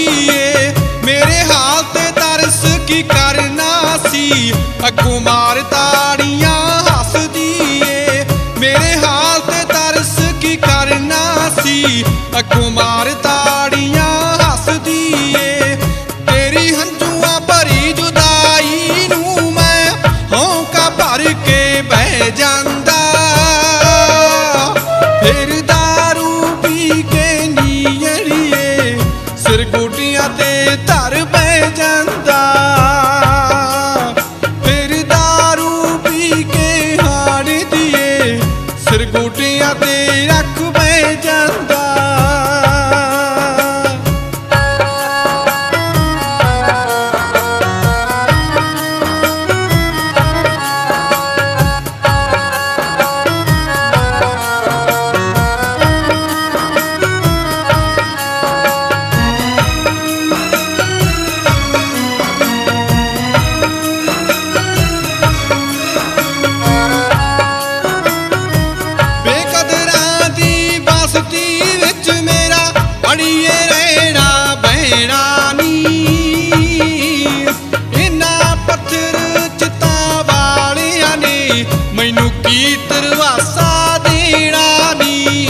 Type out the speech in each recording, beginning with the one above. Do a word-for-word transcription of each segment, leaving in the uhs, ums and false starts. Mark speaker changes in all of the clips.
Speaker 1: ਏ ਮੇਰੇ ਹਾਲ ਤੇ ਤਰਸ ਕੀ ਕਰਨਾ ਸੀ ਅੱਗੋਂ ਮਾਰ ਤਾੜੀਆਂ ਹੱਸਦੀ ਏ ਮੇਰੇ ਹਾਲ ਤੇ ਤਰਸ ਕੀ ਕਰਨਾ ਸੀ ਅੱਗੋਂ ਮਾਰ ਤਾੜੀਆਂ ਹੱਸਦੀ ਏ ਤੇਰੀ ਹੰਝੂਆਂ ਭਰੀ ਜੁਦਾਈ ਨੂੰ ਮੈਂ ਹੌਂਕਾ ਭਰ ਕੇ ਬਹਿ ਜਾਂਦਾ ਫਿਰ ਦਾਰੂ ਪੀ ਕੇ ਨੀ ਅੜੀਏ ਸਿਰ ਗੋਡਿਆਂ ਤੇ ਧਰ ਬਹਿ ਜਾਂਦਾ ਫਿਰ ਦਾਰੂ ਪੀ ਕੇ ਹਾੜ ਦੀਏ ਸਿਰ ਗੋਡਿਆਂ ਤੇ ਰੱਖ ਬਹਿ ਜਾਂਦਾ ਅੜੀਏ ਰਹਿਣਾ ਬਹਿਣਾ ਨੀ ਇਹਨਾਂ ਪੱਥਰ ਚਿੱਤਾਂ ਵਾਲਿਆਂ ਨੇ ਮੈਨੂੰ ਕੀ ਤਰਵਾਸਾ ਦੇਣਾ ਨੀ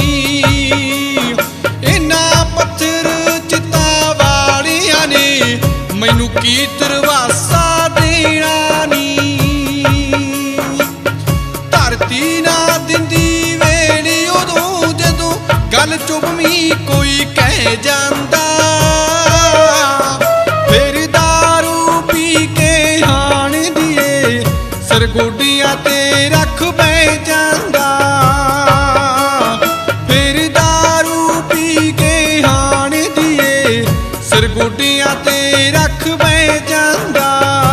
Speaker 1: ਇਹਨਾਂ ਪੱਥਰ ਚਿੱਤਾਂ ਵਾਲਿਆਂ ਨੇ ਮੈਨੂੰ ਕੀ ਤਰਵਾਸਾ ਦੇਣਾ ਨੀ ਧਰਤੀ ਨਾ ਦਿੰਦੀ ਵੇਲੀ ਉਦੋਂ ਜਦੋਂ ਗੱਲ ਚੁਭਵੀਂ ਕੋਈ ਕਹਿ ਜਾਂਦਾ ਫਿਰ ਦਾਰੂ ਪੀ ਕੇ ਹਾਣ ਦੀਏ ਸਿਰ ਗੋਡਿਆਂ ਤੇ ਰੱਖ ਬਹਿ ਜਾਂਦਾ ਫਿਰ ਦਾਰੂ ਪੀ ਕੇ ਹਾਣ ਦੀਏ ਸਿਰ ਗੋਡਿਆਂ ਤੇ ਰੱਖ ਬਹਿ ਜਾਂਦਾ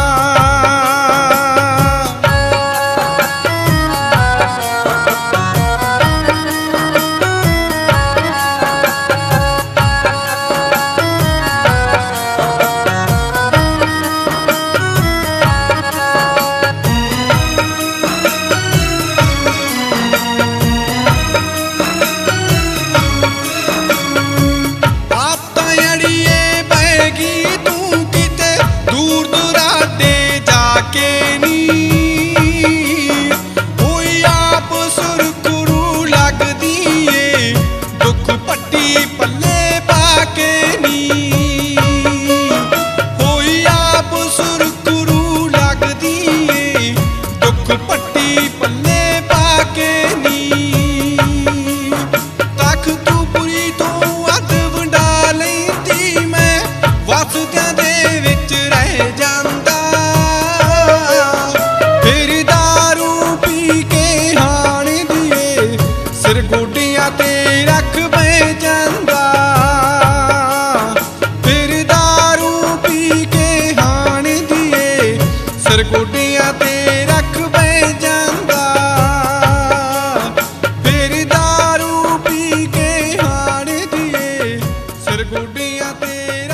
Speaker 1: ਸਿਰ ਗੋਡਿਆਂ ਤੇ ਰੱਖ ਬਹਿ ਜਾਂਦਾ ਫਿਰ ਦਾਰੂ ਪੀ ਕੇ ਹਾਣ ਦੀਏ ਸਿਰ ਗੋਡਿਆਂ ਤੇ ਰੱਖ ਬਹਿ ਜਾਂਦਾ ਫਿਰ ਦਾਰੂ ਪੀ ਕੇ ਹਾਣ ਦੀਏ ਸਿਰ ਗੋਡਿਆਂ ਤੇ